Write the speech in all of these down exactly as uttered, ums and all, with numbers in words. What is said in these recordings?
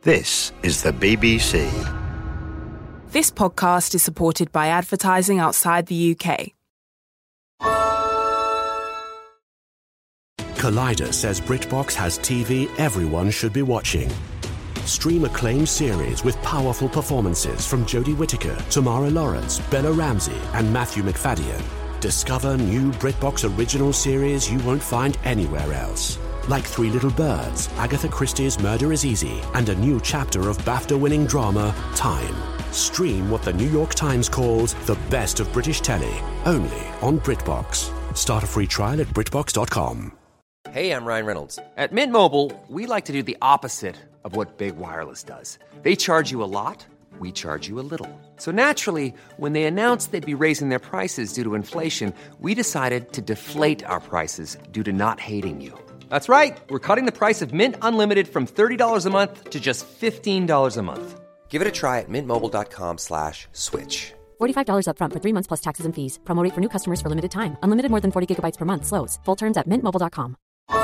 This is the B B C. This podcast is supported by advertising outside the U K. Collider says BritBox has T V everyone should be watching. Stream acclaimed series with powerful performances from Jodie Whittaker, Tamara Lawrence, Bella Ramsey and Matthew Macfadyen. Discover new BritBox original series you won't find anywhere else. Like Three Little Birds, Agatha Christie's Murder is Easy, and a new chapter of BAFTA-winning drama, Time. Stream what the New York Times calls the best of British telly, only on BritBox. Start a free trial at BritBox dot com. Hey, I'm Ryan Reynolds. At Mint Mobile, we like to do the opposite of what Big Wireless does. They charge you a lot, we charge you a little. So naturally, when they announced they'd be raising their prices due to inflation, we decided to deflate our prices due to not hating you. That's right. We're cutting the price of Mint Unlimited from thirty dollars a month to just fifteen dollars a month. Give it a try at mintmobile.com slash switch. forty-five dollars up front for three months plus taxes and fees. Promo rate for new customers for limited time. Unlimited more than forty gigabytes per month. Slows full terms at mint mobile dot com.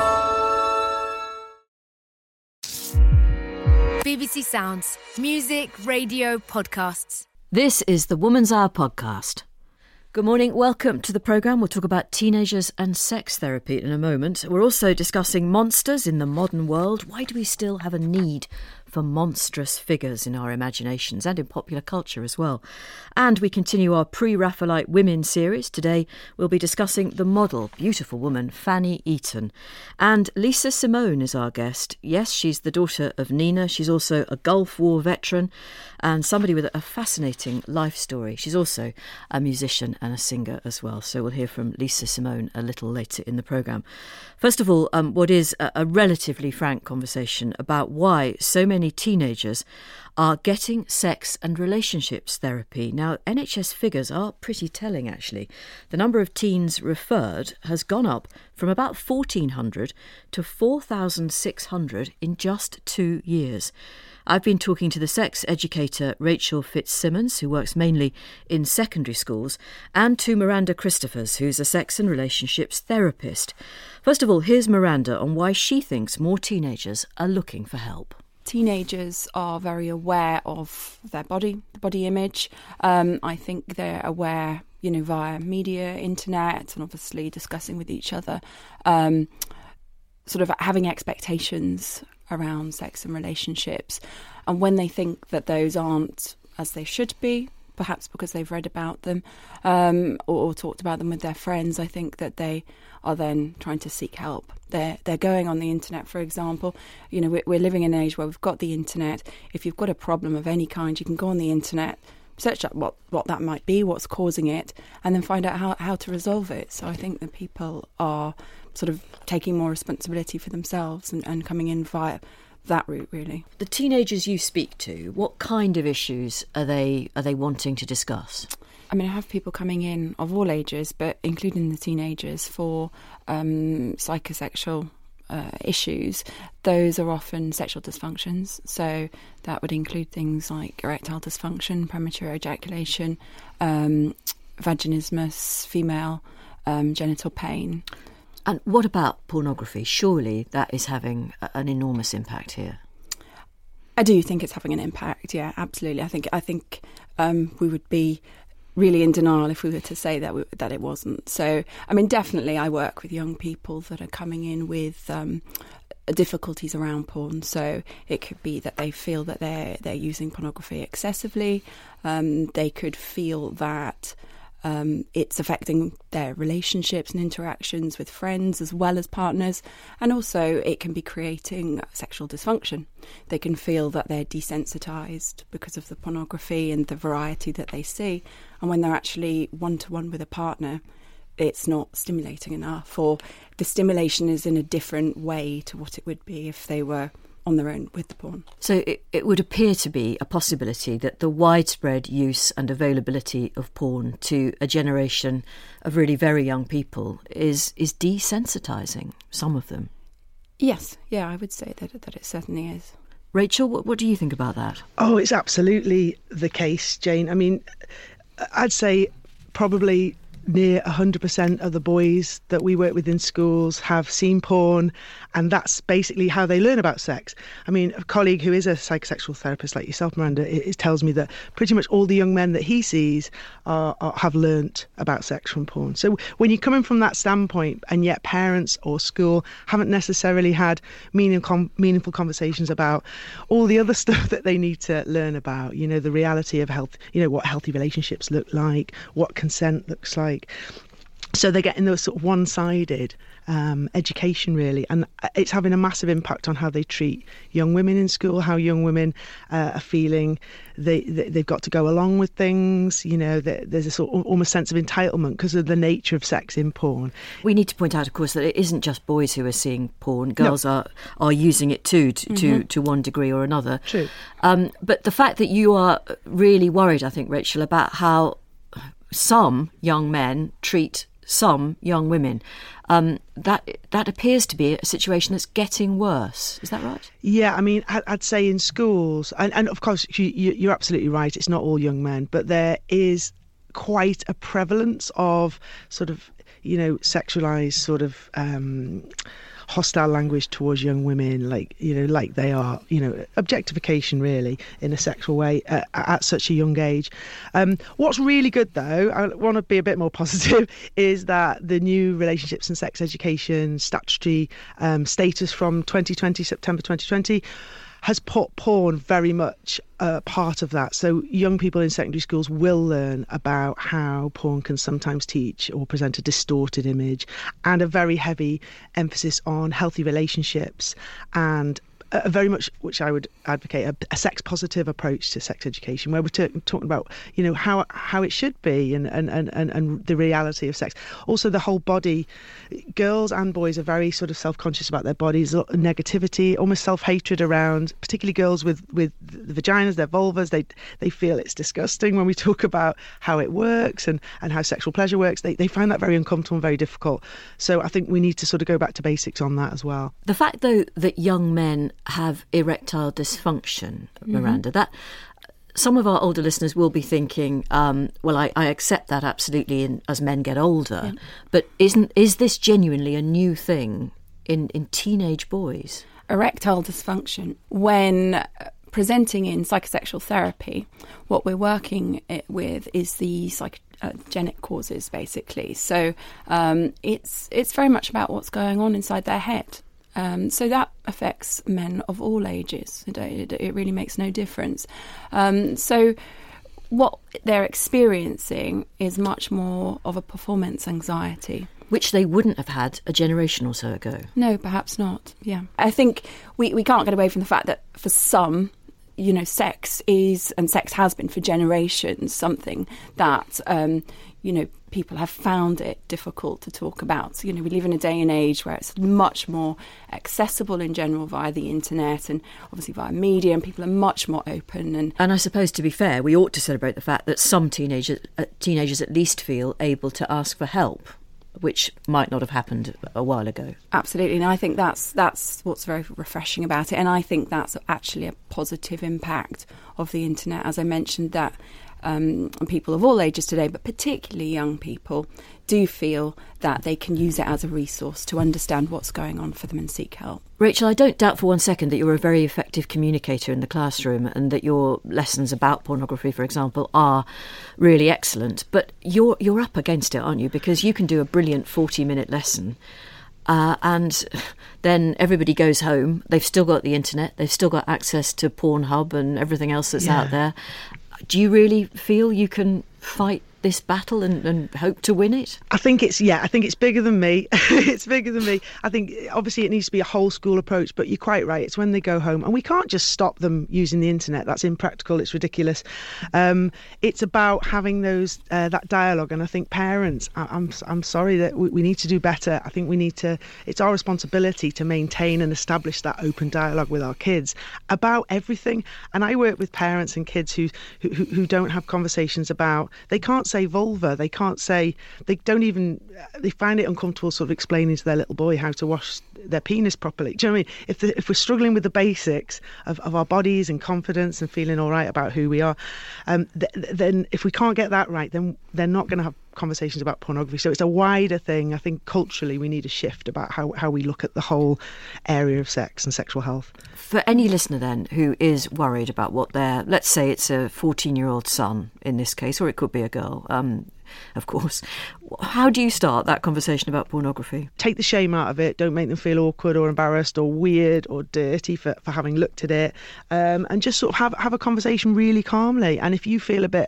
B B C Sounds. Music, radio, podcasts. This is the Woman's Hour podcast. Good morning, welcome to the programme. We'll talk about teenagers and sex therapy in a moment. We're also discussing monsters in the modern world. Why do we still have a need for monstrous figures in our imaginations and in popular culture as well? And we continue our pre-Raphaelite women series. Today we'll be discussing the model, beautiful woman, Fanny Eaton. And Lisa Simone is our guest. Yes, she's the daughter of Nina. She's also a Gulf War veteran and somebody with a fascinating life story. She's also a musician and a singer as well. So we'll hear from Lisa Simone a little later in the programme. First of all, um, what is a, a relatively frank conversation about why so many teenagers are getting sex and relationships therapy. Now, N H S figures are pretty telling, actually. The number of teens referred has gone up from about fourteen hundred to four thousand six hundred in just two years. I've been talking to the sex educator Rachel Fitzsimmons, who works mainly in secondary schools, and to Miranda Christophers, who's a sex and relationships therapist. First of all, here's Miranda on why she thinks more teenagers are looking for help. Teenagers are very aware of their body, body image. Um, I think they're aware, you know, via media, internet, and obviously discussing with each other, um, sort of having expectations around sex and relationships. And when they think that those aren't as they should be, perhaps because they've read about them um, or, or talked about them with their friends, I think that they are then trying to seek help. They're, they're going on the internet, for example. You know, we're, we're living in an age where we've got the internet. If you've got a problem of any kind, you can go on the internet, search up what, what that might be, what's causing it, and then find out how, how to resolve it. So I think that people are sort of taking more responsibility for themselves and, and coming in via that route, really. The teenagers you speak to, what kind of issues are they are they wanting to discuss? I mean, I have people coming in of all ages, but including the teenagers, for um, psychosexual uh, issues. Those are often sexual dysfunctions. So that would include things like erectile dysfunction, premature ejaculation, um, vaginismus, female um, genital pain. And what about pornography? Surely that is having an enormous impact here. I do think it's having an impact, yeah, absolutely. I think I think um, we would be really in denial if we were to say that we, that it wasn't. So, I mean, definitely I work with young people that are coming in with um, difficulties around porn. So it could be that they feel that they're, they're using pornography excessively. Um, they could feel that Um, it's affecting their relationships and interactions with friends as well as partners. And also it can be creating sexual dysfunction. They can feel that they're desensitised because of the pornography and the variety that they see. And when they're actually one-to-one with a partner, it's not stimulating enough, or the stimulation is in a different way to what it would be if they were on their own with the porn. So it, it would appear to be a possibility that the widespread use and availability of porn to a generation of really very young people is is desensitising some of them. Yes, yeah, I would say that that it certainly is. Rachel, what, what do you think about that? Oh, it's absolutely the case, Jane. I mean, I'd say probably near one hundred percent of the boys that we work with in schools have seen porn, and that's basically how they learn about sex. I mean, a colleague who is a psychosexual therapist like yourself, Miranda, it, it tells me that pretty much all the young men that he sees are, are, have learnt about sex from porn. So when you're coming from that standpoint, and yet parents or school haven't necessarily had meaningful, meaningful conversations about all the other stuff that they need to learn about, you know, the reality of health, you know, what healthy relationships look like, what consent looks like. So they're getting those sort of one-sided um, education, really, and it's having a massive impact on how they treat young women in school, how young women uh, are feeling they, they, they've got to go along with things, you know, there's a sort of almost sense of entitlement because of the nature of sex in porn. We need to point out, of course, that it isn't just boys who are seeing porn. Girls no. are, are using it too, to, mm-hmm. to, to one degree or another. True. Um, but the fact that you are really worried, I think, Rachel, about how some young men treat some young women, um, that that appears to be a situation that's getting worse. Is that right? Yeah, I mean, I'd say in schools, and, and of course you, you're absolutely right, it's not all young men, but there is quite a prevalence of sort of, you know, sexualised sort of um, hostile language towards young women, like, you know, like they are, you know, objectification really in a sexual way uh, at such a young age. Um, what's really good though, I want to be a bit more positive, is that the new relationships and sex education statutory um, status from twenty twenty, September twenty twenty, has put porn very much uh, part of that. So young people in secondary schools will learn about how porn can sometimes teach or present a distorted image, and a very heavy emphasis on healthy relationships, and a very much, which I would advocate, a, a sex positive approach to sex education, where we're t- talking about, you know, how how it should be, and, and, and, and the reality of sex. Also the whole body. Girls and boys are very sort of self-conscious about their bodies, a lot of negativity, almost self-hatred around, particularly girls with, with the vaginas, their vulvas. They they feel it's disgusting when we talk about how it works and, and how sexual pleasure works. They, they find that very uncomfortable and very difficult. So I think we need to sort of go back to basics on that as well. The fact, though, that young men have erectile dysfunction, Miranda, mm-hmm. that some of our older listeners will be thinking, um, well, I, I accept that absolutely in, as men get older, yeah. but isn't is this genuinely a new thing in, in teenage boys? Erectile dysfunction, when presenting in psychosexual therapy, what we're working it with is the psychogenic causes, basically. So um, it's it's very much about what's going on inside their head. Um, so that affects men of all ages. It, it, it really makes no difference. Um, so what they're experiencing is much more of a performance anxiety. Which they wouldn't have had a generation or so ago. No, perhaps not, yeah. I think we, we can't get away from the fact that for some, you know, sex is, and sex has been for generations, something that, um, you know, people have found it difficult to talk about. So, you know, we live in a day and age where it's much more accessible in general via the internet and obviously via media, and people are much more open. And and I suppose, to be fair, we ought to celebrate the fact that some teenagers, uh, teenagers at least feel able to ask for help, which might not have happened a while ago. Absolutely, and I think that's that's what's very refreshing about it, and I think that's actually a positive impact of the internet. As I mentioned, that um, people of all ages today, but particularly young people, do feel that they can use it as a resource to understand what's going on for them and seek help. Rachel, I don't doubt for one second that you're a very effective communicator in the classroom and that your lessons about pornography, for example, are really excellent. But you're you're up against it, aren't you? Because you can do a brilliant forty-minute lesson uh, and then everybody goes home. They've still got the internet. They've still got access to Pornhub and everything else that's yeah. out there. Do you really feel you can fight this battle and, and hope to win it? I think it's, yeah, I think it's bigger than me. It's bigger than me. I think obviously it needs to be a whole school approach, but you're quite right. It's when they go home, and we can't just stop them using the internet. That's impractical. It's ridiculous. Um, it's about having those uh, that dialogue, and I think parents, I, I'm I'm sorry that we, we need to do better. I think we need to, it's our responsibility to maintain and establish that open dialogue with our kids about everything. And I work with parents and kids who who, who don't have conversations about, they can't say vulva, they can't say, they don't even, they find it uncomfortable sort of explaining to their little boy how to wash their penis properly. Do you know what I mean? If the, if we're struggling with the basics of, of our bodies and confidence and feeling all right about who we are, um, th- then if we can't get that right, then they're not going to have conversations about pornography. So it's a wider thing. I think culturally we need a shift about how, how we look at the whole area of sex and sexual health. For any listener then who is worried about what their, let's say it's a fourteen-year-old son in this case, or it could be a girl, um, of course, how do you start that conversation about pornography? Take the shame out of it. Don't make them feel awkward or embarrassed or weird or dirty for, for having looked at it, um, and just sort of have, have a conversation really calmly. And if you feel a bit...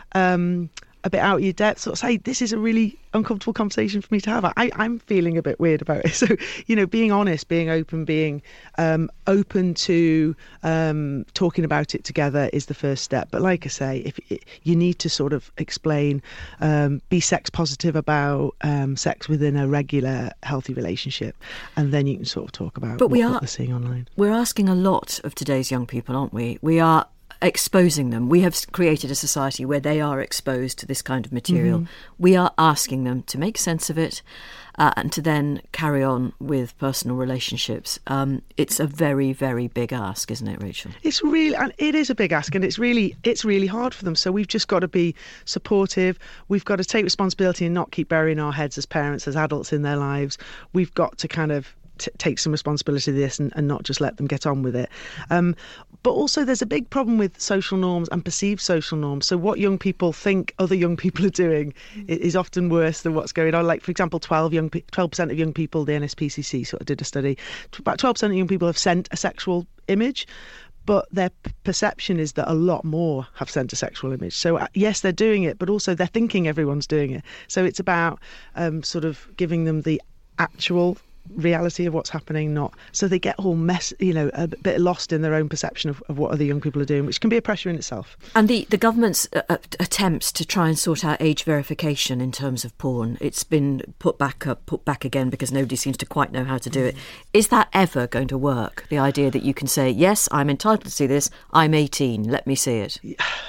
Um, a bit out of your depth, sort of say, this is a really uncomfortable conversation for me to have. I, I'm feeling a bit weird about it. So, you know, being honest, being open, being um, open to um, talking about it together is the first step. But like I say, if it, you need to sort of explain, um, be sex positive about um, sex within a regular, healthy relationship, and then you can sort of talk about but what, we are, what they're seeing online. We're asking a lot of today's young people, aren't we? We are exposing them. We have created a society where they are exposed to this kind of material. Mm-hmm. We are asking them to make sense of it uh, and to then carry on with personal relationships. Um, it's a very, very big ask, isn't it, Rachel? It's really, and it is a big ask, and it's really, it's really hard for them. So we've just got to be supportive. We've got to take responsibility and not keep burying our heads as parents, as adults in their lives. We've got to kind of T- take some responsibility of this and, and not just let them get on with it. Um, but also there's a big problem with social norms and perceived social norms. So what young people think other young people are doing is often worse than what's going on. Like, for example, twelve young pe- twelve percent of young people, the N S P C C sort of did a study, about twelve percent of young people have sent a sexual image. But their p- perception is that a lot more have sent a sexual image. So, uh, yes, they're doing it, but also they're thinking everyone's doing it. So it's about um, sort of giving them the actual reality of what's happening, not so they get all mess, you know, a bit lost in their own perception of, of what other young people are doing, which can be a pressure in itself. And the, the government's uh, attempts to try and sort out age verification in terms of porn, it's been put back up, put back again because nobody seems to quite know how to do it. Is that ever going to work? The idea that you can say, yes, I'm entitled to see this, I'm eighteen, let me see it.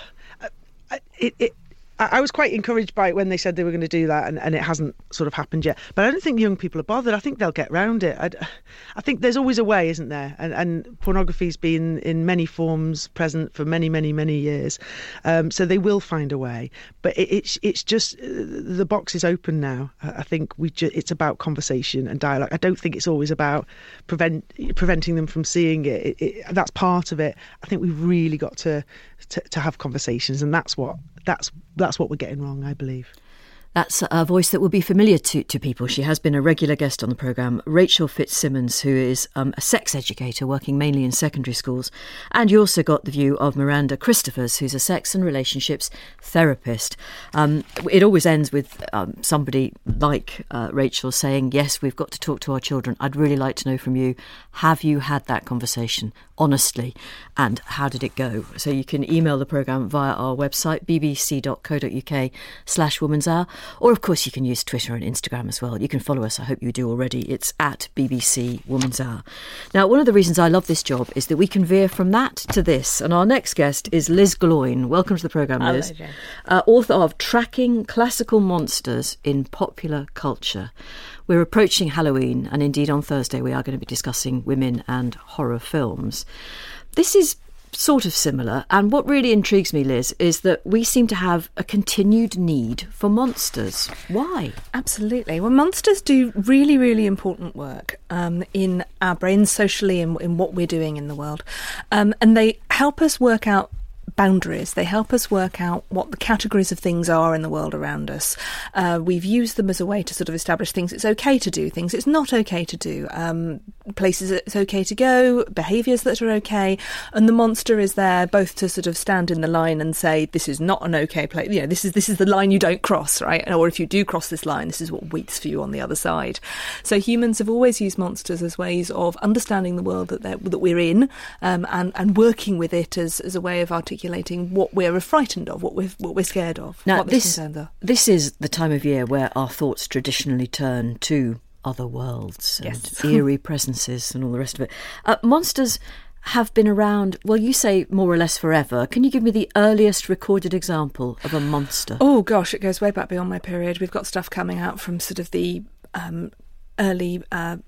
It, it I was quite encouraged by it when they said they were going to do that, and, and it hasn't sort of happened yet. But I don't think young people are bothered. I think they'll get round it. I, I think there's always a way, isn't there? And, and pornography's been in many forms present for many, many, many years. Um, so they will find a way. But it, it's it's just, the box is open now. I think we ju- it's about conversation and dialogue. I don't think it's always about prevent preventing them from seeing it. It, it. That's part of it. I think we've really got to, to, to have conversations, and that's what That's that's what we're getting wrong, I believe. That's a voice that will be familiar to, to people. She has been a regular guest on the programme, Rachel Fitzsimmons, who is um, a sex educator working mainly in secondary schools. And you also got the view of Miranda Christophers, who's a sex and relationships therapist. Um, it always ends with um, somebody like uh, Rachel saying, yes, we've got to talk to our children. I'd really like to know from you, have you had that conversation, honestly, and how did it go? So you can email the programme via our website, bbc.co.uk slash woman's hour. Or, of course, you can use Twitter and Instagram as well. You can follow us. I hope you do already. It's at B B C Woman's Hour. Now, one of the reasons I love this job is that we can veer from that to this. And our next guest is Liz Gloyn. Welcome to the programme, Liz. Hello, uh, author of Tracking Classical Monsters in Popular Culture. We're approaching Halloween, and indeed on Thursday we are going to be discussing women and horror films. This is sort of similar, and what really intrigues me, Liz, is that we seem to have a continued need for monsters. Why? Absolutely. Well, monsters do really, really important work um, in our brains, socially, and in, in what we're doing in the world. Um, and they help us work out boundaries. They help us work out what the categories of things are in the world around us. Uh, we've used them as a way to sort of establish things it's okay to do, things it's not okay to do, um, places it's okay to go, behaviours that are okay. And the monster is there both to sort of stand in the line and say, this is not an okay place, you know, this is this is the line you don't cross, right? Or if you do cross this line, this is what waits for you on the other side. So humans have always used monsters as ways of understanding the world that, that we're in, um, and, and working with it as, as a way of articulating what we're frightened of, what we're what we're scared of, now, what the this, concerns are. This is the time of year where our thoughts traditionally turn to other worlds and yes. eerie presences and all the rest of it. Uh, monsters have been around, well, you say more or less forever. Can you give me the earliest recorded example of a monster? Oh gosh, it goes way back beyond my period. We've got stuff coming out from sort of the um, early Uh,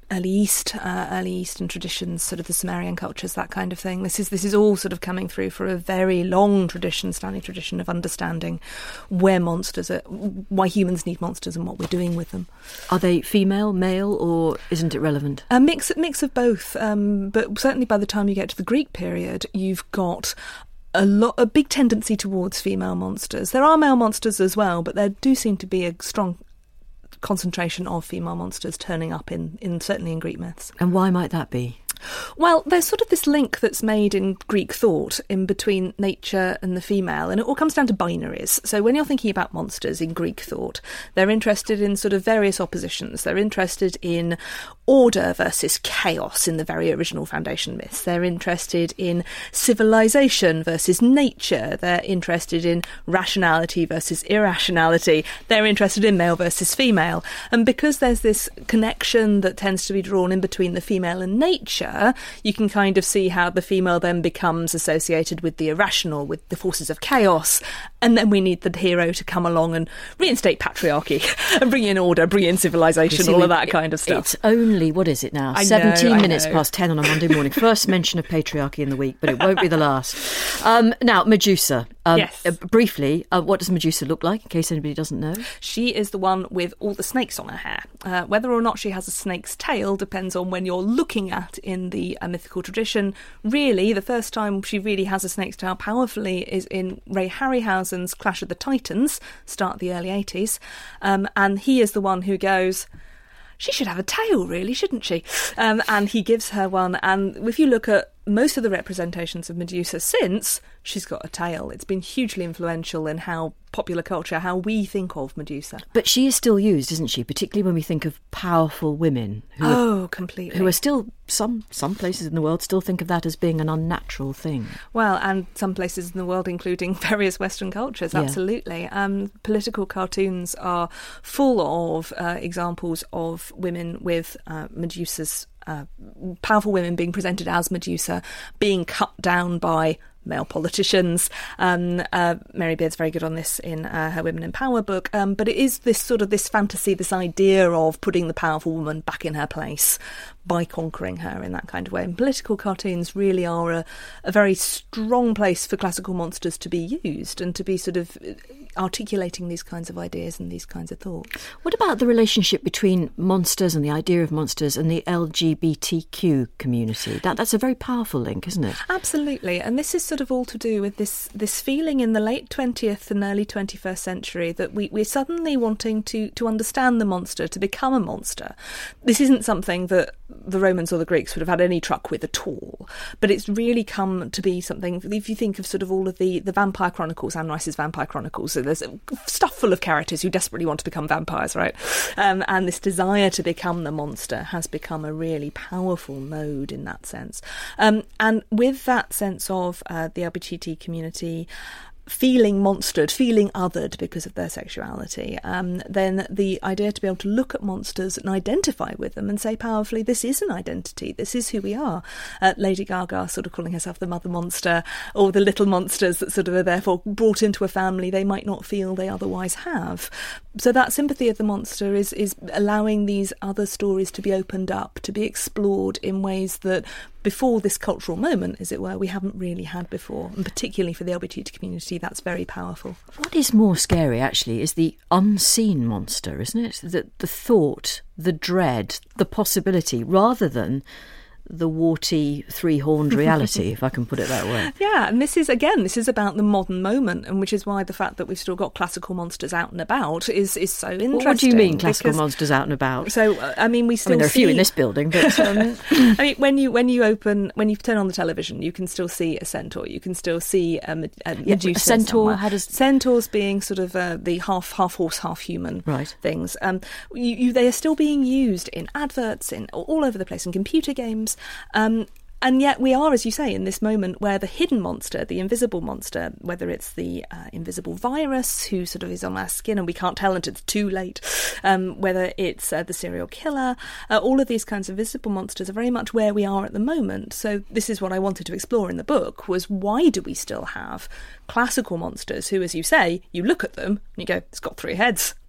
early East, uh, early Eastern traditions, sort of the Sumerian cultures, that kind of thing. This is this is all sort of coming through for a very long tradition, standing tradition of understanding where monsters are, why humans need monsters, and what we're doing with them. Are they female, male, or isn't it relevant? A mix mix of both, um, but certainly by the time you get to the Greek period, you've got a lot, a big tendency towards female monsters. There are male monsters as well, but there do seem to be a strong concentration of female monsters turning up in, in certainly in Greek myths. And why might that be? Well, there's sort of this link that's made in Greek thought in between nature and the female, and it all comes down to binaries. So when you're thinking about monsters in Greek thought, they're interested in sort of various oppositions. They're interested in order versus chaos in the very original foundation myths. They're interested in civilization versus nature. They're interested in rationality versus irrationality. They're interested in male versus female. And because there's this connection that tends to be drawn in between the female and nature, you can kind of see how the female then becomes associated with the irrational, with the forces of chaos, and then we need the hero to come along and reinstate patriarchy and bring in order, bring in civilization, see, all we, of that kind of stuff. It's only, what is it now? I seventeen know, minutes know. past ten on a Monday morning. First mention of patriarchy in the week, but it won't be the last. Um, now, Medusa. Um, yes. Uh, briefly, uh, what does Medusa look like, in case anybody doesn't know? She is the one with all the snakes on her hair. Uh, whether or not she has a snake's tail depends on when you're looking at in the uh, mythical tradition. Really, the first time she really has a snake's tail powerfully is in Ray Harryhausen's Clash of the Titans, start of the early eighties. Um, and he is the one who goes, she should have a tail, really, shouldn't she? Um, and he gives her one. And if you look at most of the representations of Medusa since, she's got a tail. It's been hugely influential in how popular culture, how we think of Medusa. But she is still used, isn't she? Particularly when we think of powerful women. Who oh, are, completely. Who are still, some some places in the world still think of that as being an unnatural thing. Well, and some places in the world, including various Western cultures, Yeah. absolutely. Um, political cartoons are full of uh, examples of women with uh, Medusa's Uh, powerful women being presented as Medusa, being cut down by male politicians. Um, uh, Mary Beard's very good on this in uh, her Women in Power book. Um, but it is this sort of this fantasy, this idea of putting the powerful woman back in her place by conquering her in that kind of way. And political cartoons really are a, a very strong place for classical monsters to be used and to be sort of articulating these kinds of ideas and these kinds of thoughts. What about the relationship between monsters and the idea of monsters and the L G B T Q community? That That's a very powerful link, isn't it? Absolutely. And this is sort of all to do with this this feeling in the late twentieth and early twenty-first century that we, we're suddenly wanting to, to understand the monster, to become a monster. This isn't something that the Romans or the Greeks would have had any truck with at all. But it's really come to be something, if you think of sort of all of the, the Vampire Chronicles, Anne Rice's Vampire Chronicles, so there's stuff full of characters who desperately want to become vampires, right? Um, and this desire to become the monster has become a really powerful mode in that sense. Um, and with that sense of uh, the L G B T community feeling monstered, feeling othered because of their sexuality, um, then the idea to be able to look at monsters and identify with them and say powerfully, this is an identity, this is who we are. Uh, Lady Gaga sort of calling herself the mother monster, or the little monsters that sort of are therefore brought into a family they might not feel they otherwise have. So that sympathy of the monster is, is allowing these other stories to be opened up, to be explored in ways that before this cultural moment, as it were, we haven't really had before. And particularly for the L G B T community, that's very powerful. What is more scary, actually, is the unseen monster, isn't it? The, the thought, the dread, the possibility, rather than the warty, three-horned reality, if I can put it that way. Yeah, and this is, again, this is about the modern moment, and which is why the fact that we've still got classical monsters out and about is, is so interesting. Well, what do you mean, classical monsters out and about? So, uh, I mean, we still I mean, there are see... a few in this building, but... Um... I mean, when you when you open, when you turn on the television, you can still see a centaur, you can still see a, a yeah, Medusa a centaur. somewhere. How does... Centaurs being sort of uh, the half half horse, half human right. things. Um, you, you, they are still being used in adverts, in all over the place, in computer games. Um, And yet we are, as you say, in this moment where the hidden monster, the invisible monster, whether it's the uh, invisible virus who sort of is on our skin and we can't tell until it's too late, um, whether it's uh, the serial killer, uh, all of these kinds of visible monsters are very much where we are at the moment. So this is what I wanted to explore in the book, was why do we still have classical monsters who, as you say, you look at them and you go, it's got three heads.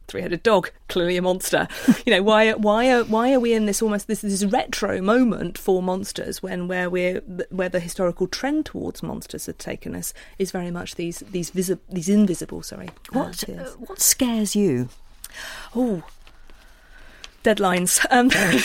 three-headed dog, clearly a monster. You know, why why are why are we in this almost this this retro moment for monsters when where we're where the historical trend towards monsters had taken us is very much these these visi- these invisible sorry. What uh, uh, what scares you? Oh. Deadlines. Um,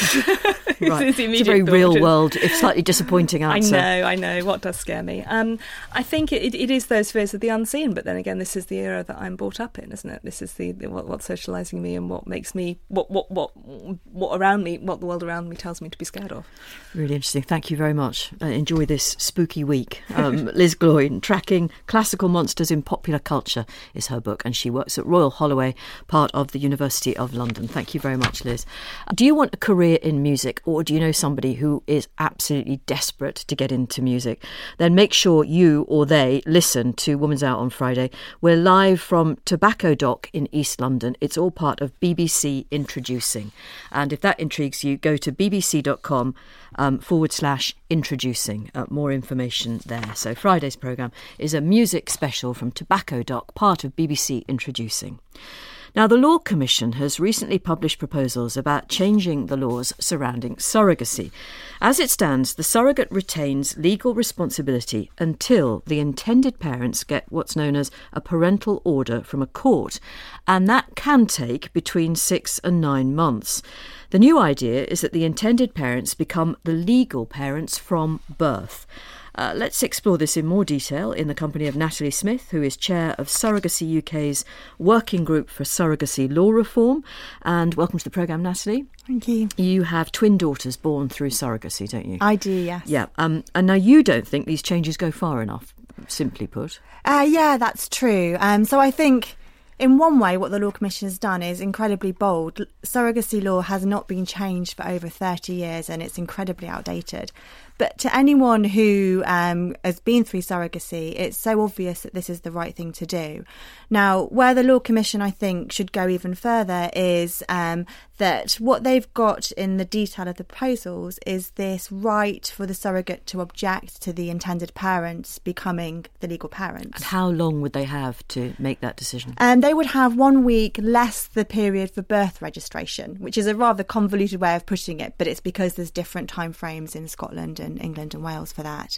right. it's, it's a very real world, if slightly disappointing answer. I know, I know. What does scare me? Um, I think it, it, it is those fears of the unseen. But then again, this is the era that I'm brought up in, isn't it? This is the, the what, what's socialising me and what makes me what what what what around me, what the world around me tells me to be scared of. Really interesting. Thank you very much. Uh, enjoy this spooky week. Um, Liz Gloyn, Tracking Classical Monsters in Popular Culture is her book, and she works at Royal Holloway, part of the University of London. Thank you very much, Liz. Do you want a career in music, or do you know somebody who is absolutely desperate to get into music? Then make sure you or they listen to Woman's Out on Friday. We're live from Tobacco Dock in East London. It's all part of B B C Introducing. And if that intrigues you, go to bbc.com um, forward slash introducing. Uh, more information there. So Friday's programme is a music special from Tobacco Dock, part of B B C Introducing. Now, the Law Commission has recently published proposals about changing the laws surrounding surrogacy. As it stands, the surrogate retains legal responsibility until the intended parents get what's known as a parental order from a court, and that can take between six and nine months. The new idea is that the intended parents become the legal parents from birth. Uh, let's explore this in more detail in the company of Natalie Smith, who is chair of Surrogacy U K's Working Group for Surrogacy Law Reform. And welcome to the programme, Natalie. Thank you. You have twin daughters born through surrogacy, don't you? I do, yes. Yeah. Um, and now you don't think these changes go far enough, simply put. Uh, yeah, that's true. Um, so I think in one way what the Law Commission has done is incredibly bold. Surrogacy law has not been changed for over thirty years and it's incredibly outdated. But to anyone who um, has been through surrogacy, it's so obvious that this is the right thing to do. Now, where the Law Commission, I think, should go even further is um, that what they've got in the detail of the proposals is this right for the surrogate to object to the intended parents becoming the legal parents. And how long would they have to make that decision? And they would have one week less the period for birth registration, which is a rather convoluted way of putting it, but it's because there's different timeframes in Scotland and England and Wales for that.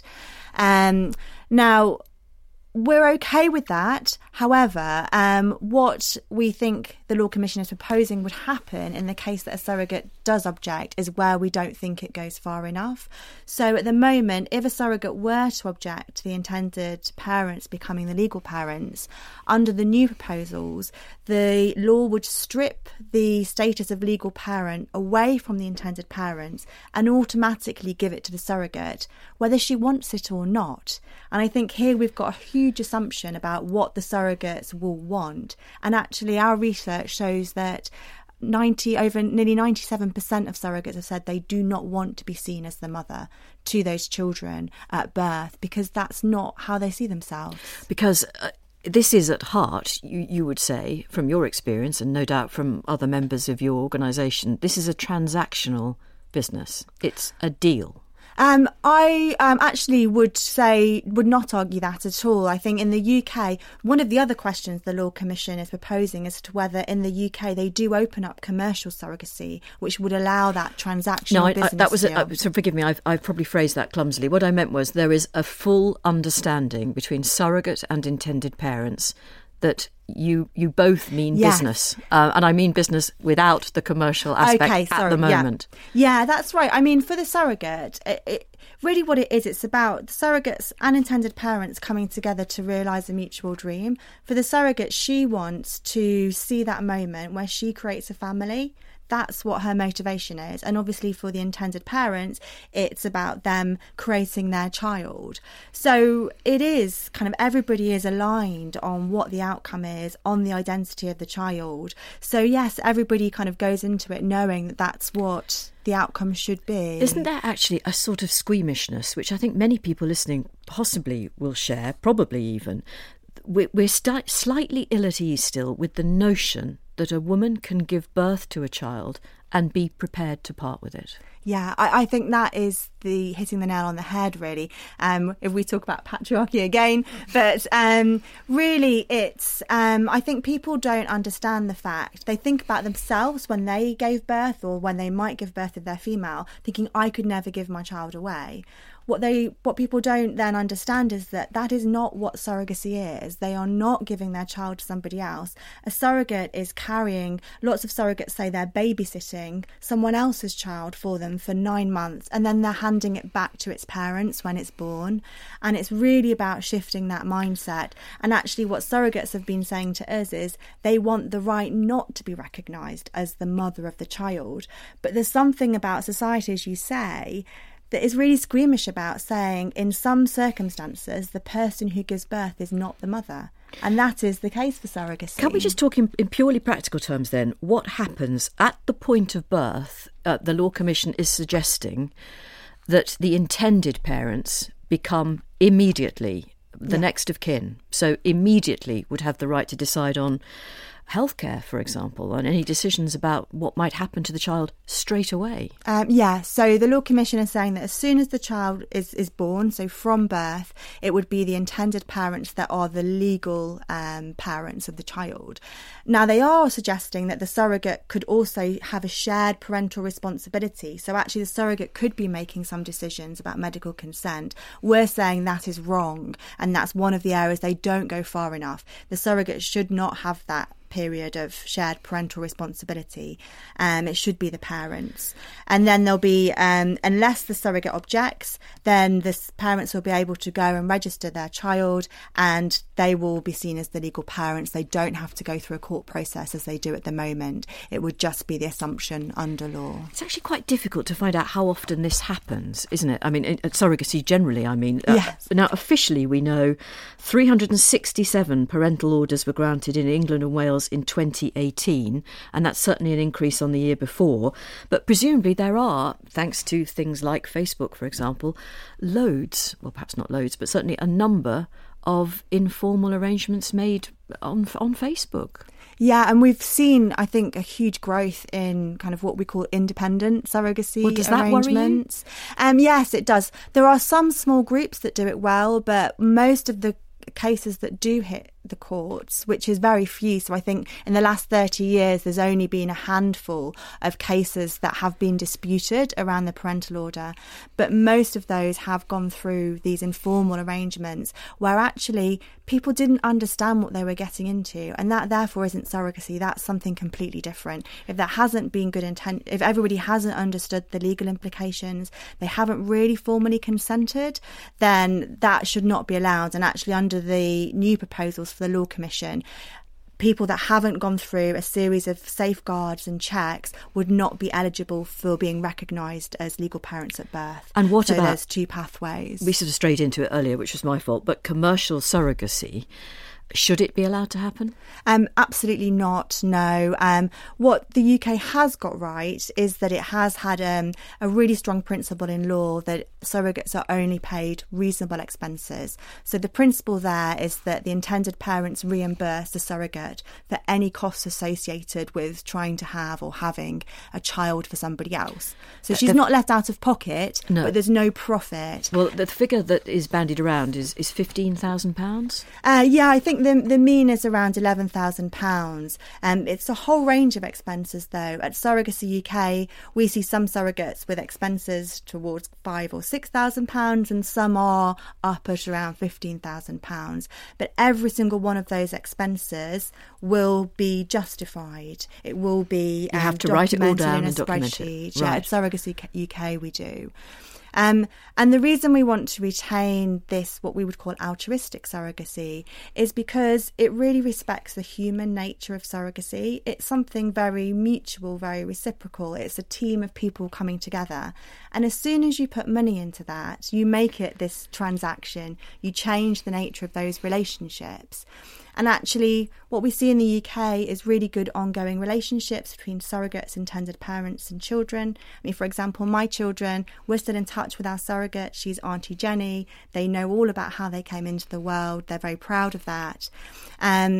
Um, now, we're okay with that. However, um, what we think the Law Commission is proposing would happen in the case that a surrogate does object is where we don't think it goes far enough. So at the moment, if a surrogate were to object to the intended parents becoming the legal parents, under the new proposals, the law would strip the status of legal parent away from the intended parents and automatically give it to the surrogate, whether she wants it or not. And I think here we've got a huge assumption about what the surrogates will want. And actually our research shows that ninety over nearly ninety-seven percent of surrogates have said they do not want to be seen as the mother to those children at birth because that's not how they see themselves. Because uh, this is at heart, you, you would say, from your experience and no doubt from other members of your organisation, this is a transactional business. It's a deal. Um, I um, actually would say, would not argue that at all. I think in the U K, one of the other questions the Law Commission is proposing is to whether in the U K they do open up commercial surrogacy, which would allow that transactional no, I, business. I, that was, deal. a, so forgive me, I've, I've probably phrased that clumsily. What I meant was there is a full understanding between surrogate and intended parents that you you both mean yes. business. Uh, and I mean business without the commercial aspect okay, at sorry, the moment. Yeah. yeah, that's right. I mean, for the surrogate, it, it, really what it is, it's about the surrogates and intended parents coming together to realise a mutual dream. For the surrogate, she wants to see that moment where she creates a family. That's what her motivation is. And obviously for the intended parents, it's about them creating their child. So it is kind of everybody is aligned on what the outcome is, on the identity of the child. So yes, everybody kind of goes into it knowing that that's what the outcome should be. Isn't there actually a sort of squeamishness, which I think many people listening possibly will share, probably even? We're, we're st- slightly ill at ease still with the notion that a woman can give birth to a child and be prepared to part with it. Yeah, I, I think that is the hitting the nail on the head, really. Um, if we talk about patriarchy again, but um, really, it's. Um, I think people don't understand the fact. They think about themselves when they gave birth, or when they might give birth if they're female, thinking I could never give my child away. What they, what people don't then understand is that that is not what surrogacy is. They are not giving their child to somebody else. A surrogate is carrying, lots of surrogates say they're babysitting someone else's child for them for nine months, and then they're handing it back to its parents when it's born. And it's really about shifting that mindset. And actually what surrogates have been saying to us is they want the right not to be recognised as the mother of the child. But there's something about society, as you say, that is really squeamish about saying in some circumstances the person who gives birth is not the mother. And that is the case for surrogacy. Can we just talk in, in purely practical terms then? What happens at the point of birth? Uh, the Law Commission is suggesting that the intended parents become immediately the yeah. next of kin. So immediately would have the right to decide on healthcare, for example, and any decisions about what might happen to the child straight away. Um, yeah, so the Law Commission is saying that as soon as the child is, is born, so from birth, it would be the intended parents that are the legal um, parents of the child. Now, they are suggesting that the surrogate could also have a shared parental responsibility. So actually, the surrogate could be making some decisions about medical consent. We're saying that is wrong, and that's one of the areas they don't go far enough. The surrogate should not have that period of shared parental responsibility. Um, it should be the parents. And then there'll be, um, unless the surrogate objects, then the parents will be able to go and register their child, and they will be seen as the legal parents. They don't have to go through a court process as they do at the moment. It would just be the assumption under law. It's actually quite difficult to find out how often this happens, isn't it? I mean, at surrogacy generally, I mean. Yes. Uh, now, officially, we know three hundred sixty-seven parental orders were granted in England and Wales in twenty eighteen, and that's certainly an increase on the year before. But presumably there are, thanks to things like Facebook, for example, loads, well, perhaps not loads, but certainly a number of informal arrangements made on on Facebook. Yeah, and we've seen, I think, a huge growth in kind of what we call independent surrogacy well, does that arrangements. Worry you? Um, yes, it does. There are some small groups that do it well, but most of the cases that do hit the courts, which is very few. So I think in the last thirty years, there's only been a handful of cases that have been disputed around the parental order. But most of those have gone through these informal arrangements where actually people didn't understand what they were getting into. And that therefore isn't surrogacy. That's something completely different. If that hasn't been good intent, if everybody hasn't understood the legal implications, they haven't really formally consented, then that should not be allowed. And actually under the new proposals for the Law Commission, people that haven't gone through a series of safeguards and checks would not be eligible for being recognised as legal parents at birth. And what so about... there's two pathways. We sort of strayed into it earlier, which was my fault, but commercial surrogacy, should it be allowed to happen? Um, absolutely not, no. Um, what the U K has got right is that it has had um, a really strong principle in law that surrogates are only paid reasonable expenses. So the principle there is that the intended parents reimburse the surrogate for any costs associated with trying to have or having a child for somebody else. So she's the, not left out of pocket, no. but there's no profit. Well, the figure that is bandied around is, is fifteen thousand pounds? Uh, yeah, I think the, the mean is around eleven thousand pounds. Um, it's a whole range of expenses, though. At Surrogacy U K, we see some surrogates with expenses towards five or six thousand pounds, and some are up at around fifteen thousand pounds. But every single one of those expenses will be justified. It will be you um, have to write it all down in a and document it. Right. Yeah, at Surrogacy U K, we do. Um, and the reason we want to retain this, what we would call altruistic surrogacy, is because it really respects the human nature of surrogacy. It's something very mutual, very reciprocal. It's a team of people coming together. And as soon as you put money into that, you make it this transaction. You change the nature of those relationships. And actually, what we see in the U K is really good ongoing relationships between surrogates, intended parents and children. I mean, for example, my children, we're still in touch with our surrogate. She's Auntie Jenny. They know all about how they came into the world. They're very proud of that. Um,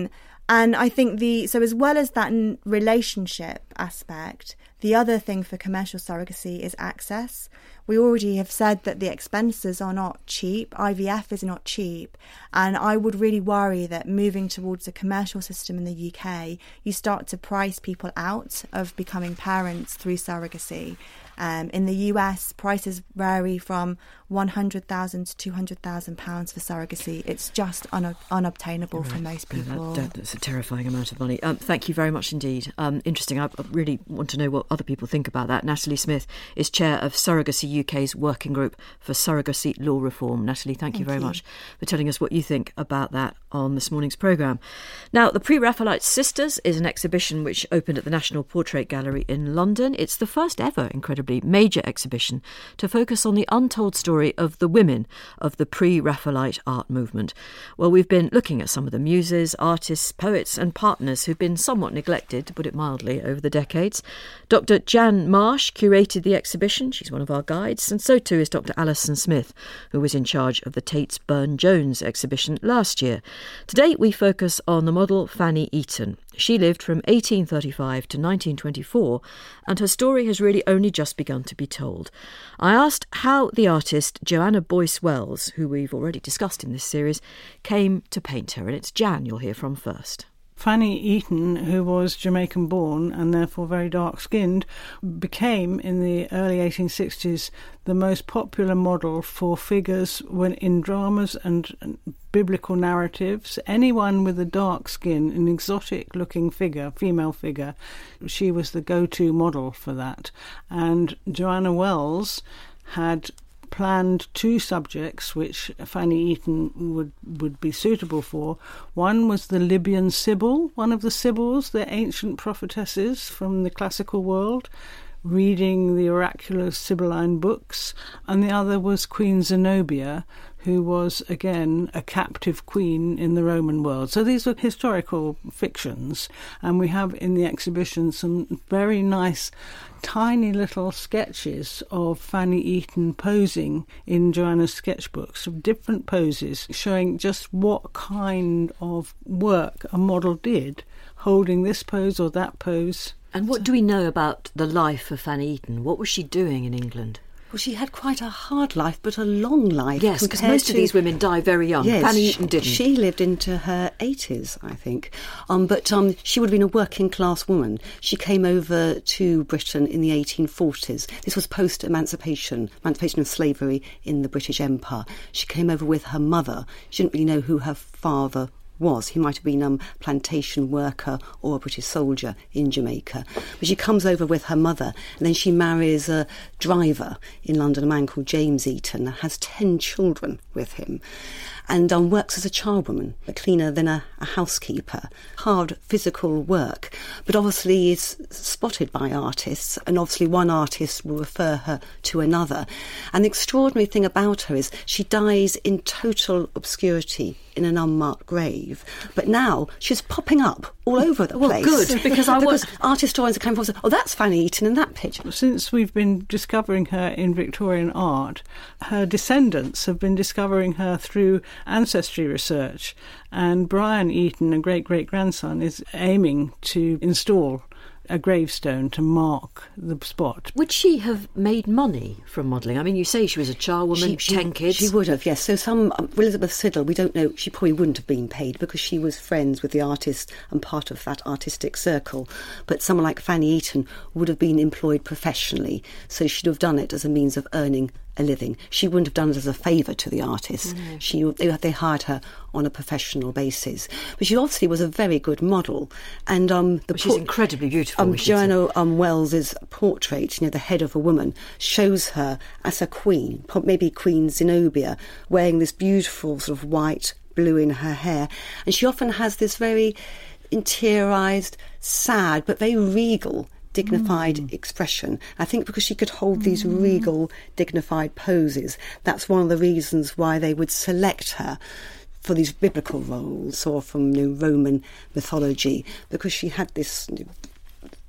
And I think the so as well as that n- relationship aspect, the other thing for commercial surrogacy is access. We already have said that the expenses are not cheap. I V F is not cheap. And I would really worry that moving towards a commercial system in the U K, you start to price people out of becoming parents through surrogacy. Um, in the U S, prices vary from one hundred thousand pounds to two hundred thousand pounds for surrogacy. It's just un- unobtainable right. for most people. That, that, that's a terrifying amount of money. Um, thank you very much indeed. Um, interesting. I, I really want to know what other people think about that. Natalie Smith is chair of Surrogacy U K's Working Group for Surrogacy Law Reform. Natalie, thank, thank you very you. much for telling us what you think about that on this morning's programme. Now, The Pre-Raphaelite Sisters is an exhibition which opened at the National Portrait Gallery in London. It's the first ever, incredibly, major exhibition to focus on the untold story of the women of the pre-Raphaelite art movement. Well, we've been looking at some of the muses, artists, poets and partners who've been somewhat neglected, to put it mildly, over the decades. Doctor Jan Marsh curated the exhibition. She's one of our guides, and so too is Doctor Alison Smith, who was in charge of the Tate's Burne-Jones exhibition last year. Today we focus on the model Fanny Eaton. She lived from eighteen thirty-five to nineteen twenty-four, and her story has really only just begun to be told. I asked how the artist Joanna Boyce Wells, who we've already discussed in this series, came to paint her, and it's Jan you'll hear from first. Fanny Eaton, who was Jamaican-born and therefore very dark-skinned, became, in the early eighteen sixties, the most popular model for figures when in dramas and biblical narratives. Anyone with a dark skin, an exotic-looking figure, female figure, she was the go-to model for that. And Joanna Wells had planned two subjects which Fanny Eaton would, would be suitable for. One was the Libyan Sibyl, one of the Sibyls, the ancient prophetesses from the classical world, reading the oracular Sibylline books, and the other was Queen Zenobia, who was, again, a captive queen in the Roman world. So these were historical fictions, and we have in the exhibition some very nice tiny little sketches of Fanny Eaton posing in Joanna's sketchbooks, of different poses, showing just what kind of work a model did, holding this pose or that pose. And what do we know about the life of Fanny Eaton? What was she doing in England? Well, she had quite a hard life, but a long life. Yes, because most to, of these women die very young. Yes, Fanny Eaton didn't. She lived into her eighties, I think. Um, but um, she would have been a working-class woman. She came over to Britain in the eighteen forties. This was post-emancipation, emancipation of slavery in the British Empire. She came over with her mother. She didn't really know who her father was. He might have been a um, plantation worker or a British soldier in Jamaica. But she comes over with her mother, and then she marries a driver in London, a man called James Eaton, has ten children with him, and um, works as a charwoman, a cleaner, then a, a housekeeper. Hard physical work, but obviously is spotted by artists, and obviously one artist will refer her to another. And the extraordinary thing about her is she dies in total obscurity in an unmarked grave, but now she's popping up all over the well, place. Well, good, because I because was... art historians are coming forward and saying, oh, that's Fanny Eaton in that picture. Since we've been discovering her in Victorian art, her descendants have been discovering her through ancestry research, and Brian Eaton, a great-great-grandson, is aiming to install a gravestone to mark the spot. Would she have made money from modelling? I mean, you say she was a charwoman, she, ten kids. She would have, yes. So some, um, Elizabeth Siddal, we don't know, she probably wouldn't have been paid because she was friends with the artist and part of that artistic circle. But someone like Fanny Eaton would have been employed professionally, so she'd have done it as a means of earning a living. She wouldn't have done it as a favour to the artist. Mm. She they, they hired her on a professional basis. But she obviously was a very good model. And um, the well, she's por- incredibly beautiful. Um, Joanna um, Wells's portrait, you know, the head of a woman, shows her as a queen, maybe Queen Zenobia, wearing this beautiful sort of white blue in her hair. And she often has this very interiorised, sad, but very regal dignified mm. expression. I think because she could hold mm. these regal, dignified poses, that's one of the reasons why they would select her for these biblical roles or from you know, Roman mythology, because she had this you know,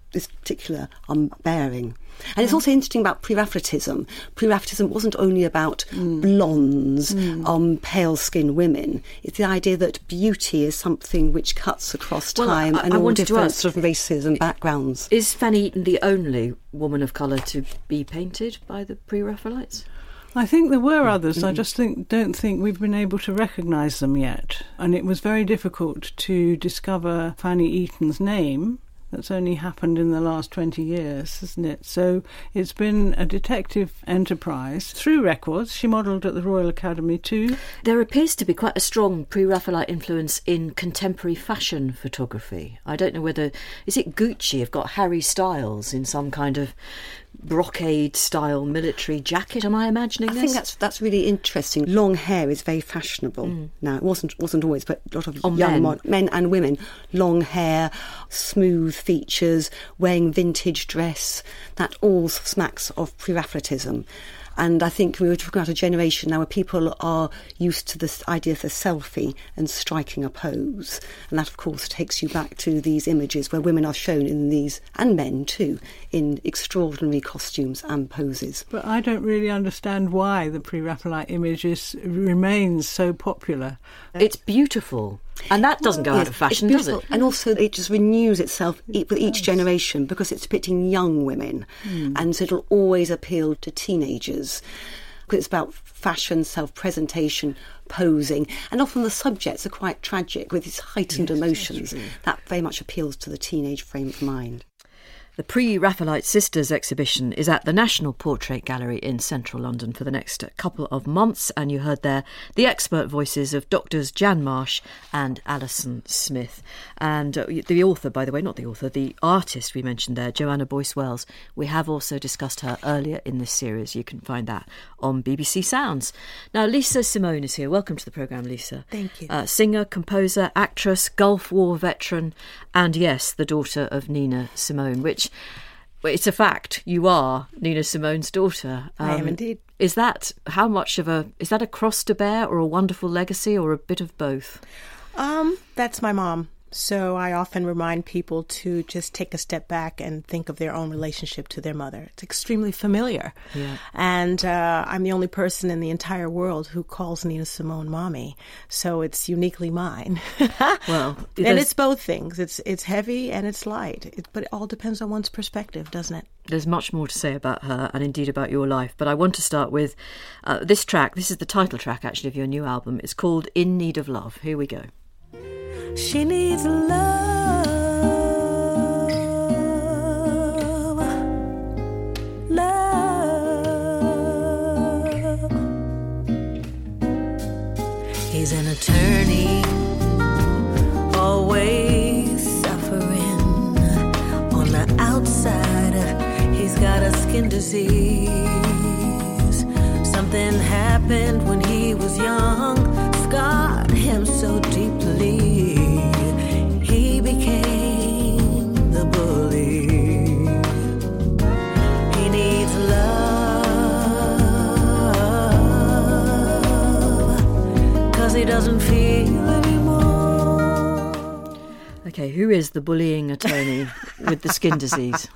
this particular um, bearing. And it's also interesting about pre-Raphaelitism. Pre-Raphaelitism wasn't only about mm. blondes, mm. um, pale-skinned women. It's the idea that beauty is something which cuts across time well, I, and I all different ask, sort of races and backgrounds. Is Fanny Eaton the only woman of colour to be painted by the pre-Raphaelites? I think there were others. I just think don't think we've been able to recognise them yet. And it was very difficult to discover Fanny Eaton's name. That's only happened in the last twenty years, isn't it? So it's been a detective enterprise. Through records, she modelled at the Royal Academy too. There appears to be quite a strong pre-Raphaelite influence in contemporary fashion photography. I don't know whether... Is it Gucci have got Harry Styles in some kind of brocade-style military jacket? Am I imagining I this? I think that's that's really interesting. Long hair is very fashionable mm. now. It wasn't wasn't always, but a lot of On young men. Mod- men and women, long hair, smooth features, wearing vintage dress. That all smacks of pre-Raphaelitism. And I think we were talking about a generation now where people are used to this idea of the selfie and striking a pose. And that, of course, takes you back to these images where women are shown in these, and men too, in extraordinary costumes and poses. But I don't really understand why the pre-Raphaelite image is, remains so popular. It's beautiful. And that doesn't go yes, out of fashion, does it? And also it just renews itself with each generation because it's depicting young women. Mm. And so it'll always appeal to teenagers. It's about fashion, self-presentation, posing. And often the subjects are quite tragic with these heightened yes, emotions. That very much appeals to the teenage frame of mind. The Pre-Raphaelite Sisters exhibition is at the National Portrait Gallery in central London for the next couple of months, and you heard there the expert voices of Doctors Jan Marsh and Alison Smith. And uh, the author, by the way, not the author, the artist we mentioned there, Joanna Boyce-Wells. We have also discussed her earlier in this series. You can find that on B B C Sounds. Now, Lisa Simone is here. Welcome to the programme, Lisa. Thank you. Uh, singer, composer, actress, Gulf War veteran, and yes, the daughter of Nina Simone, which... Well, it's a fact. You are Nina Simone's daughter. Um, I am indeed. Is that how much of a is that a cross to bear, or a wonderful legacy, or a bit of both? Um, that's my mom. So I often remind people to just take a step back and think of their own relationship to their mother. It's extremely familiar. Yeah. And uh, I'm the only person in the entire world who calls Nina Simone mommy. So it's uniquely mine. Well, and it's both things. It's it's heavy and it's light. It, but it all depends on one's perspective, doesn't it? There's much more to say about her and indeed about your life. But I want to start with uh, this track. This is the title track, actually, of your new album. It's called In Need of Love. Here we go. She needs love, love. He's an attorney, always suffering. On the outside, he's got a skin disease. Something happened when he was young, scarred him so deeply. He became the bully. He needs love, 'cause he doesn't feel anymore. Okay, who is the bullying attorney with the skin disease?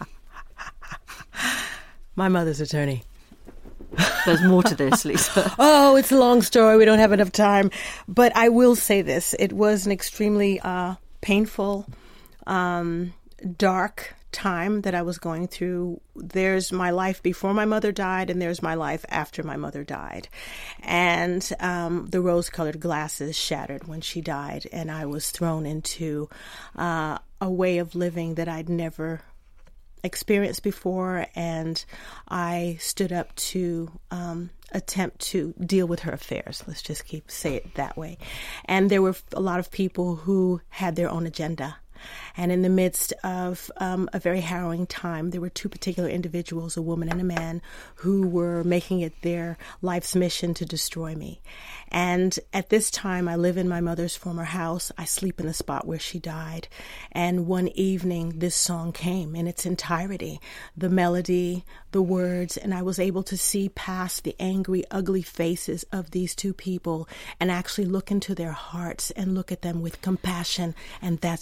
My mother's attorney. There's more to this, Lisa. Oh, it's a long story. We don't have enough time. But I will say this. It was an extremely uh, painful, um, dark time that I was going through. There's my life before my mother died, and there's my life after my mother died. And um, the rose-colored glasses shattered when she died, and I was thrown into uh, a way of living that I'd never experienced before, and I stood up to um, attempt to deal with her affairs. Let's just keep say it that way. And there were a lot of people who had their own agenda. And in the midst of um, a very harrowing time, there were two particular individuals, a woman and a man, who were making it their life's mission to destroy me. And at this time, I live in my mother's former house. I sleep in the spot where she died. And one evening, this song came in its entirety, the melody, the words, and I was able to see past the angry, ugly faces of these two people and actually look into their hearts and look at them with compassion. And that's how this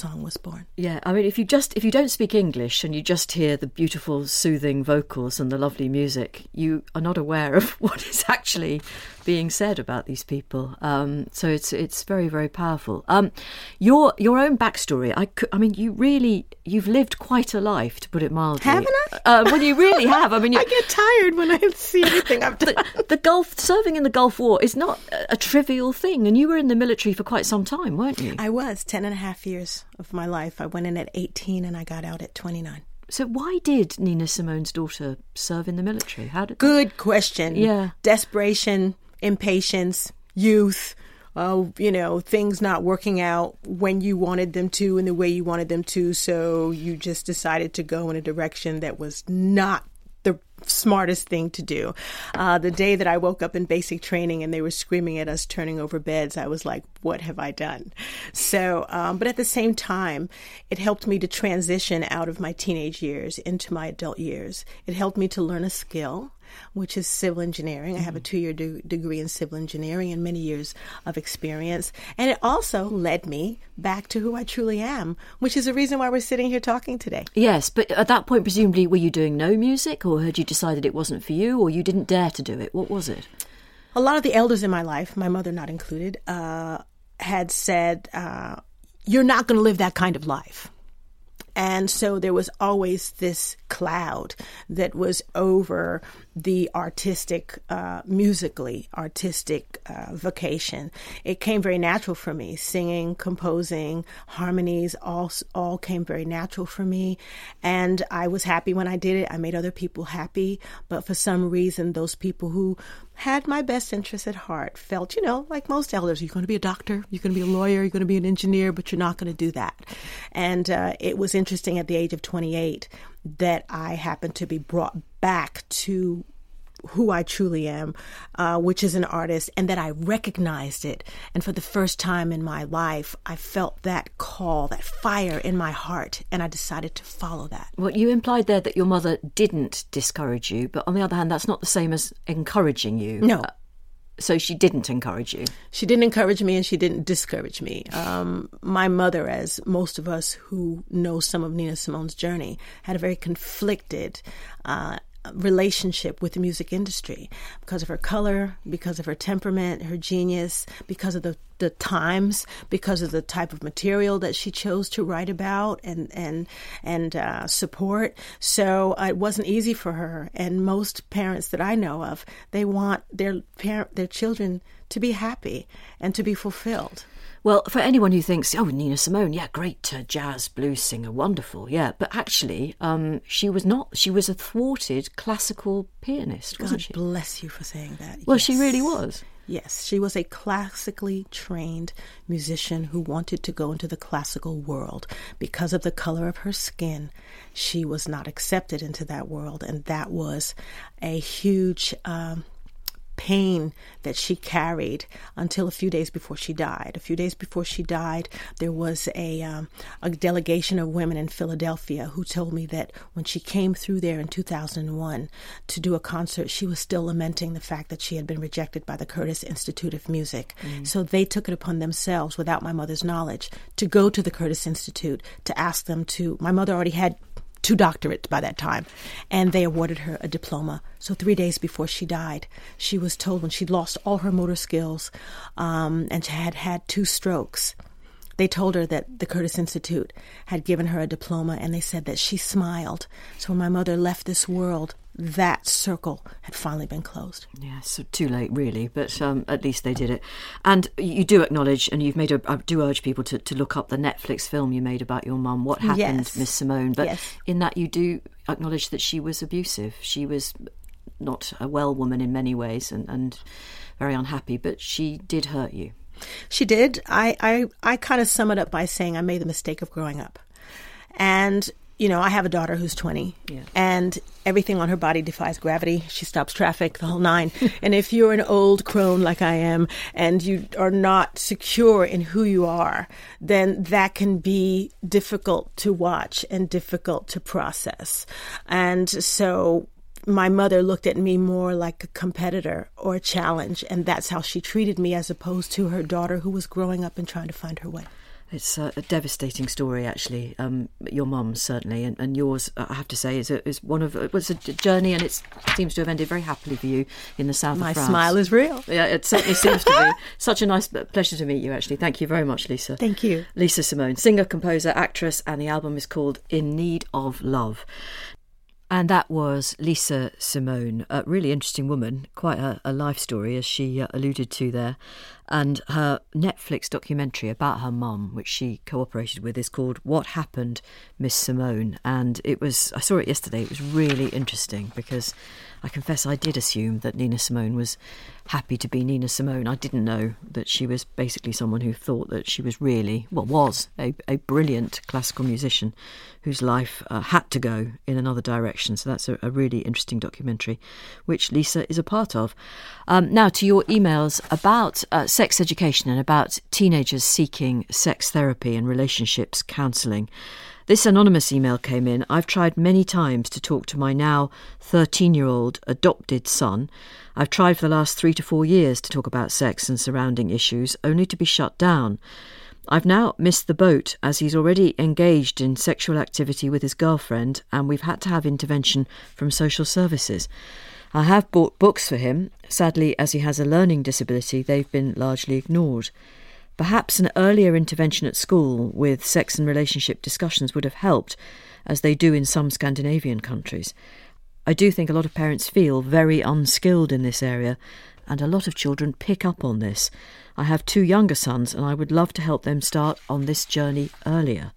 song was born. Yeah, I mean, if you just if you don't speak English and you just hear the beautiful, soothing vocals and the lovely music, you are not aware of what is actually being said about these people. Um, so it's it's very, very powerful. Um, your your own backstory, I, could, I mean, you really, you've lived quite a life, to put it mildly. Haven't I? Uh, well, you really have. I mean, you, I get tired when I see everything I've done. The, the Gulf, serving in the Gulf War is not a, a trivial thing, and you were in the military for quite some time, weren't you? I was, ten and a half years of my life. I went in at eighteen and I got out at twenty-nine. So why did Nina Simone's daughter serve in the military? How did? Good question. Yeah. Desperation, impatience, youth, uh, you know, things not working out when you wanted them to and the way you wanted them to. So you just decided to go in a direction that was not the smartest thing to do. Uh, the day that I woke up in basic training and they were screaming at us turning over beds, I was like, what have I done? So, um, but at the same time, it helped me to transition out of my teenage years into my adult years. It helped me to learn a skill, which is civil engineering. I have a two-year de- degree in civil engineering and many years of experience. And it also led me back to who I truly am, which is the reason why we're sitting here talking today. Yes, but at that point, presumably, were you doing no music, or had you decided it wasn't for you, or you didn't dare to do it? What was it? A lot of the elders in my life, my mother not included, uh, had said, uh, you're not going to live that kind of life. And so there was always this cloud that was over the artistic, uh, musically artistic uh, vocation. It came very natural for me. Singing, composing, harmonies, all all came very natural for me. And I was happy when I did it. I made other people happy. But for some reason, those people who had my best interests at heart felt, you know, like most elders, you're going to be a doctor, you're going to be a lawyer, you're going to be an engineer, but you're not going to do that. And uh, it was interesting at the age of twenty-eight that I happened to be brought back to who I truly am, uh, which is an artist, and that I recognized it. And for the first time in my life, I felt that call, that fire in my heart, and I decided to follow that. Well, you implied there that your mother didn't discourage you, but on the other hand, that's not the same as encouraging you. No. Uh, so she didn't encourage you? She didn't encourage me, and she didn't discourage me. Um, my mother, as most of us who know some of Nina Simone's journey, had a very conflicted uh relationship with the music industry because of her color, because of her temperament, her genius, because of the, the times, because of the type of material that she chose to write about and and and uh, support. So uh, it wasn't easy for her. And most parents that I know of, they want their parent, their children to be happy and to be fulfilled. Well, for anyone who thinks, oh, Nina Simone, yeah, great uh, jazz blues singer, wonderful, yeah. But actually, um, she was not. She was a thwarted classical pianist, wasn't God she? Bless you for saying that. Well, Yes. she really was. Yes, she was a classically trained musician who wanted to go into the classical world. Because of the color of her skin, she was not accepted into that world. And that was a huge um pain that she carried until a few days before she died. A few days before she died, there was a um, a delegation of women in Philadelphia who told me that when she came through there in two thousand one to do a concert, she was still lamenting the fact that she had been rejected by the Curtis Institute of Music. Mm. So they took it upon themselves, without my mother's knowledge, to go to the Curtis Institute to ask them to... My mother already had two doctorates by that time, and they awarded her a diploma. So three days before she died, she was told, when she'd lost all her motor skills um, and she had had two strokes, they told her that the Curtis Institute had given her a diploma, and they said that she smiled. So when my mother left this world, that circle had finally been closed. Yeah, so too late, really, but um, at least they did it. And you do acknowledge, and you've made a, I do urge people to, to look up the Netflix film you made about your mum, What Happened, Yes. Miss Simone. But Yes. in that you do acknowledge that she was abusive. She was not a well woman in many ways, and, and very unhappy, but she did hurt you. She did. I, I, I kind of sum it up by saying I made the mistake of growing up. And, you know, I have a daughter who's twenty, yeah. and everything on her body defies gravity. She stops traffic, the whole nine. And if you're an old crone like I am, and you are not secure in who you are, then that can be difficult to watch and difficult to process. And so my mother looked at me more like a competitor or a challenge, and that's how she treated me as opposed to her daughter who was growing up and trying to find her way. It's a, a devastating story, actually. Um, your mum's certainly, and, and yours, I have to say, is a, is one of it was a journey, and it seems to have ended very happily for you in the south My of France. My smile is real. Yeah, it certainly seems to be. Such a nice pleasure to meet you, actually. Thank you very much, Lisa. Thank you, Lisa Simone, singer, composer, actress, and the album is called In Need of Love. And that was Lisa Simone, a really interesting woman, quite a, a life story, as she uh, alluded to there. And her Netflix documentary about her mum, which she cooperated with, is called What Happened, Miss Simone. And it was, I saw it yesterday, it was really interesting because I confess I did assume that Nina Simone was happy to be Nina Simone. I didn't know that she was basically someone who thought that she was really, well, was a, a brilliant classical musician whose life uh, had to go in another direction. So that's a, a really interesting documentary, which Lisa is a part of. Um, now to your emails about uh, sex education and about teenagers seeking sex therapy and relationships counselling. This anonymous email came in. I've tried many times to talk to my now thirteen-year-old adopted son. I've tried for the last three to four years to talk about sex and surrounding issues, only to be shut down. I've now missed the boat as he's already engaged in sexual activity with his girlfriend, and we've had to have intervention from social services. I have bought books for him. Sadly, as he has a learning disability, they've been largely ignored. Perhaps an earlier intervention at school with sex and relationship discussions would have helped, as they do in some Scandinavian countries. I do think a lot of parents feel very unskilled in this area, and a lot of children pick up on this. I have two younger sons, and I would love to help them start on this journey earlier.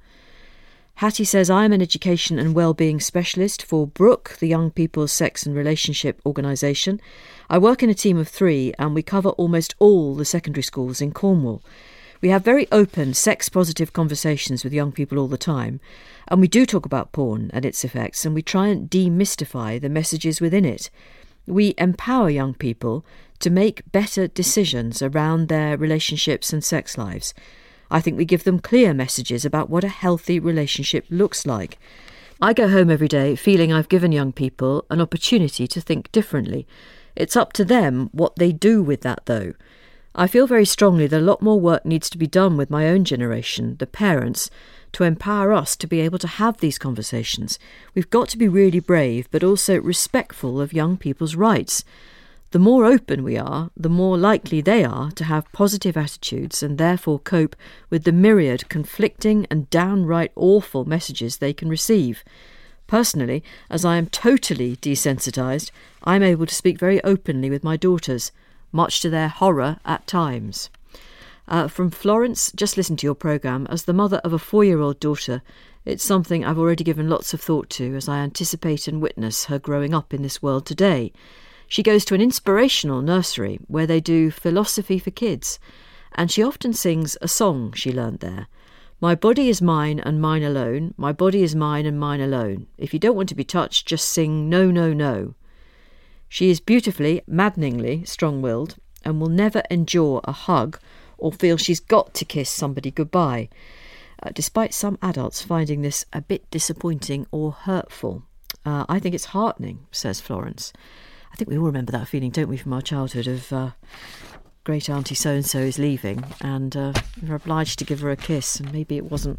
Hattie says, I am an education and wellbeing specialist for Brooke, the Young People's Sex and Relationship Organisation. I work in a team of three, and we cover almost all the secondary schools in Cornwall. We have very open, sex-positive conversations with young people all the time, and we do talk about porn and its effects, and we try and demystify the messages within it. We empower young people to make better decisions around their relationships and sex lives. I think we give them clear messages about what a healthy relationship looks like. I go home every day feeling I've given young people an opportunity to think differently. It's up to them what they do with that, though. I feel very strongly that a lot more work needs to be done with my own generation, the parents, to empower us to be able to have these conversations. We've got to be really brave, but also respectful of young people's rights. The more open we are, the more likely they are to have positive attitudes and therefore cope with the myriad conflicting and downright awful messages they can receive. Personally, as I am totally desensitised, I'm able to speak very openly with my daughters, much to their horror at times. Uh, from Florence, just listen to your programme. As the mother of a four-year-old daughter, it's something I've already given lots of thought to as I anticipate and witness her growing up in this world today. She goes to an inspirational nursery where they do philosophy for kids, and she often sings a song she learnt there. My body is mine and mine alone. My body is mine and mine alone. If you don't want to be touched, just sing no, no, no. She is beautifully, maddeningly strong-willed and will never endure a hug or feel she's got to kiss somebody goodbye, uh, despite some adults finding this a bit disappointing or hurtful. Uh, I think it's heartening, says Florence. I think we all remember that feeling, don't we, from our childhood of uh, great auntie so-and-so is leaving and uh, you're obliged to give her a kiss, and maybe it wasn't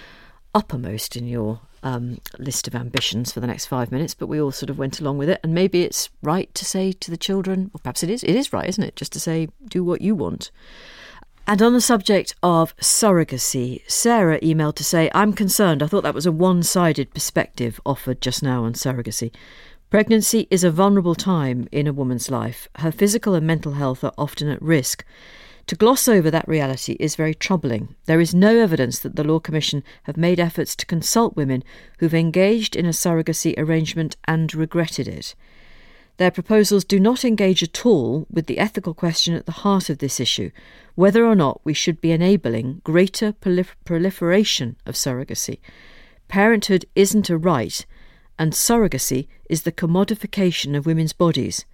uppermost in your um, list of ambitions for the next five minutes, but we all sort of went along with it. And maybe it's right to say to the children, or perhaps it is, it is right, isn't it, just to say, do what you want. And on the subject of surrogacy, Sarah emailed to say, I'm concerned. I thought that was a one-sided perspective offered just now on surrogacy. Pregnancy is a vulnerable time in a woman's life. Her physical and mental health are often at risk. To gloss over that reality is very troubling. There is no evidence that the Law Commission have made efforts to consult women who've engaged in a surrogacy arrangement and regretted it. Their proposals do not engage at all with the ethical question at the heart of this issue, whether or not we should be enabling greater prolif- proliferation of surrogacy. Parenthood isn't a right, and surrogacy is the commodification of women's bodies.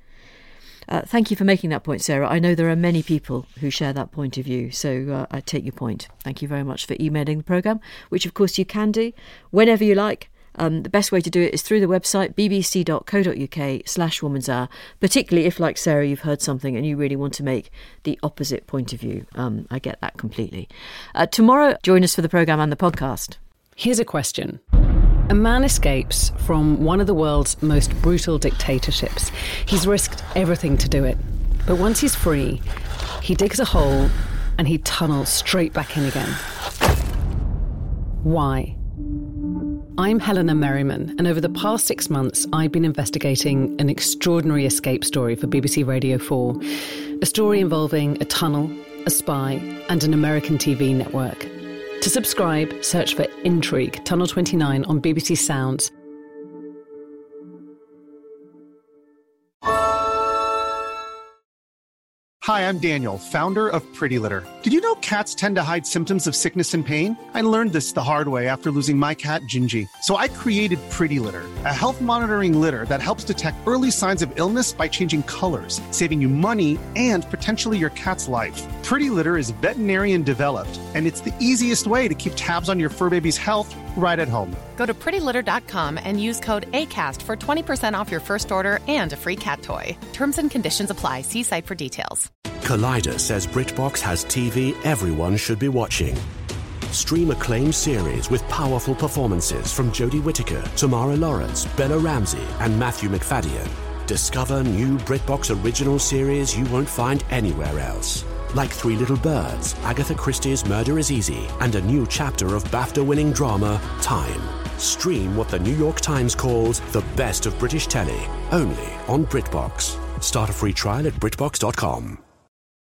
Uh, thank you for making that point, Sarah. I know there are many people who share that point of view, so uh, I take your point. Thank you very much for emailing the programme, which of course you can do whenever you like Um, the best way to do it is through the website bbc.co.uk slash Woman's Hour, particularly if, like Sarah, you've heard something and you really want to make the opposite point of view. Um, I get that completely. Uh, tomorrow, join us for the programme and the podcast. Here's a question. A man escapes from one of the world's most brutal dictatorships. He's risked everything to do it. But once he's free, he digs a hole and he tunnels straight back in again. Why? I'm Helena Merriman, and over the past six months, I've been investigating an extraordinary escape story for B B C Radio four. A story involving a tunnel, a spy, and an American T V network. To subscribe, search for Intrigue, Tunnel twenty-nine on B B C Sounds. Hi, I'm Daniel, founder of Pretty Litter. Did you know cats tend to hide symptoms of sickness and pain? I learned this the hard way after losing my cat, Gingy. So I created Pretty Litter, a health monitoring litter that helps detect early signs of illness by changing colors, saving you money and potentially your cat's life. Pretty Litter is veterinarian developed, and it's the easiest way to keep tabs on your fur baby's health right at home. Go to pretty litter dot com and use code ACAST for twenty percent off your first order and a free cat toy. Terms and conditions apply. See site for details. Collider says BritBox has T V everyone should be watching. Stream acclaimed series with powerful performances from Jodie Whittaker, Tamara Lawrence, Bella Ramsey and Matthew McFadden. Discover new BritBox original series you won't find anywhere else. Like Three Little Birds, Agatha Christie's Murder is Easy, and a new chapter of BAFTA-winning drama, Time. Stream what the New York Times calls the best of British telly, only on BritBox. Start a free trial at britbox dot com.